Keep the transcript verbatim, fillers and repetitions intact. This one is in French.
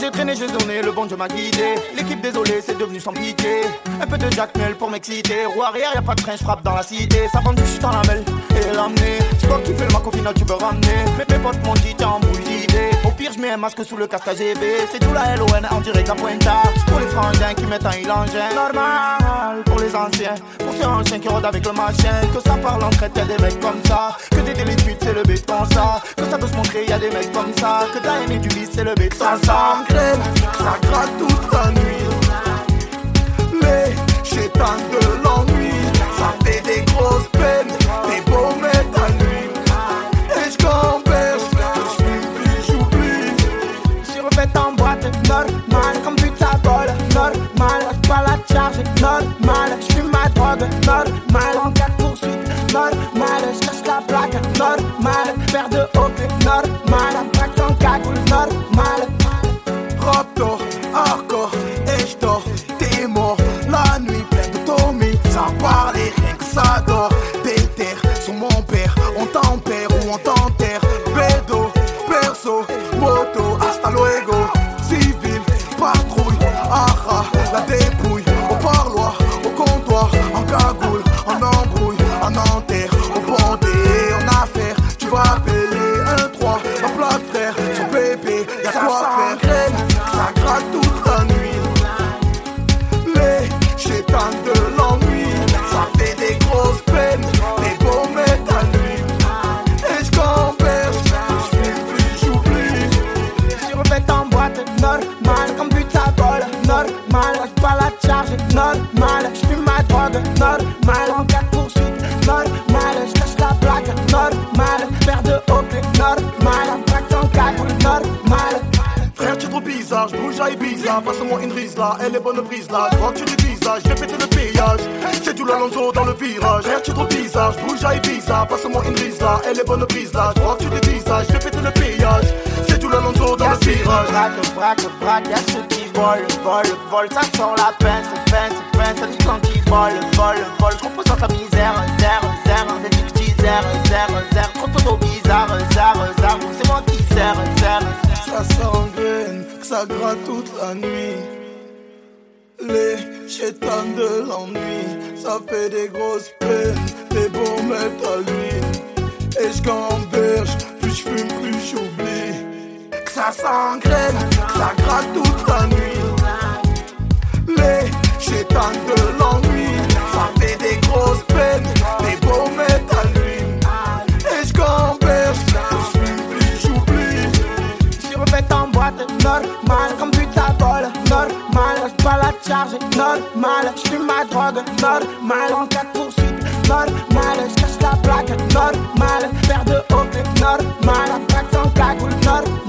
j'ai traîné, j'ai zoné, le bon Dieu m'a guidé. L'équipe désolé, c'est devenu sans pitié. Un peu de Jack Mel pour m'exciter. Roue arrière, y'a pas de train, j'frappe dans la cité. Ça vend du shit dans la mêle et l'amener. J'crois qu'il fait le mac au final, tu peux ramener. Mais mes potes m'ont dit, t'es en boule d'idée. Au pire, j'mets un masque sous le casque A G B. C'est tout la L O N en direct à Pointa. C'est pour les frangins qui mettent un il engin. Normal pour les anciens. Pour ces anciens qui rôdent avec le machin. Que ça parle en traite, y'a des mecs comme ça. Que des délits de fuite, c'est le béton ça. Que ça peut se montrer, y'a des mecs comme ça. Que t'as aimé du vice, c'est le béton ça. Ça m'engraine, ça gratte toute la nuit. Les chétans de l'ennui, ça fait des grosses peines. T'es beau mais ta nuit. Et j'gamberge, j'fume plus, j'oublie. J'suis refait en boîte, normal. Comme but ça vole, normal. Lâche pas la charge, normal. J'fume ma drogue, normal. En cas de poursuite, normal. J'cache la plaque, normal. Paire de haut, normal. Attaque sans cagoule, normal. Raptor, hardcore, et j'dors, t'es mort. La nuit pleine de Tommy, ça parle et rien que ça dort. Des terres sur mon père, on tempère ou on t'enterre. Bédo, perso, moto, hasta luego. Civil, patrouille, ara, la dépouille. Au parloir, au comptoir, en cagoule, en embrouille, en enterre. Au bondé, en affaire, tu vas payer un trois. Ma plaque frère, son bébé, y'a quoi faire. Ça gratte toute la nuit. Les chétans de l'ennui, ça fait des grosses peines. T'es beau mais ta nuit. Et j'gamberge, j'fume plus, j'oublie. J'suis refait en boîte, normal. Comme but ça vole, normal. Lâche pas la charge, normal. J'fume ma drogue, normal. En cas de poursuite, normal. J'cache la plaque, normal. Paire de haut, normal. Attaque sans cagoule, normal. Frère, tu es trop bizarre, j'bouge à Ibiza. Passe-moi une rise là, elle est bonne prise là. J'vois que tu dévisages, j'ai pété le payage. C'est du Alonso dans le virage. Frère, tu es trop bizarre, j'bouge à Ibiza. Passe-moi une rise là, elle est bonne prise là. J'vois que tu dévisages, j'ai pété le payage. C'est du Alonso dans le virage. Braque, braque, braque, y'a ceux qui volent, volent, volent. Ça sent la peine, c'est peine, c'est peine. Ça dit quand ils volent, volent, volent. J'compose dans ta misère, zère, zère. C'est du petit zère, zère, zère. Trop trop bizarre, zère, zère. C'est moi qui zère, zère. Ça s'engraine, que ça gratte toute la nuit. Les chétans de l'ennui, ça fait des grosses peines. T'es beau mais ta lui. Et j'gamberge, plus j'fume, plus j'oublie. Que ça s'engraine, que ça gratte toute la nuit. Les chétans de l'ennui, ça fait des grosses peines. T'es beau mais ta lui. Et j'gamberge, plus j'fume, plus j'oublie. Refait en boîte, normal. Comme but ça vole, normal. Lâche pas la charge, normal. J'fume ma drogue, normal. En cas de poursuite, normal. J'cache la plaque, normal. Paire de haut, normal. Attaque sans cagoule, normal.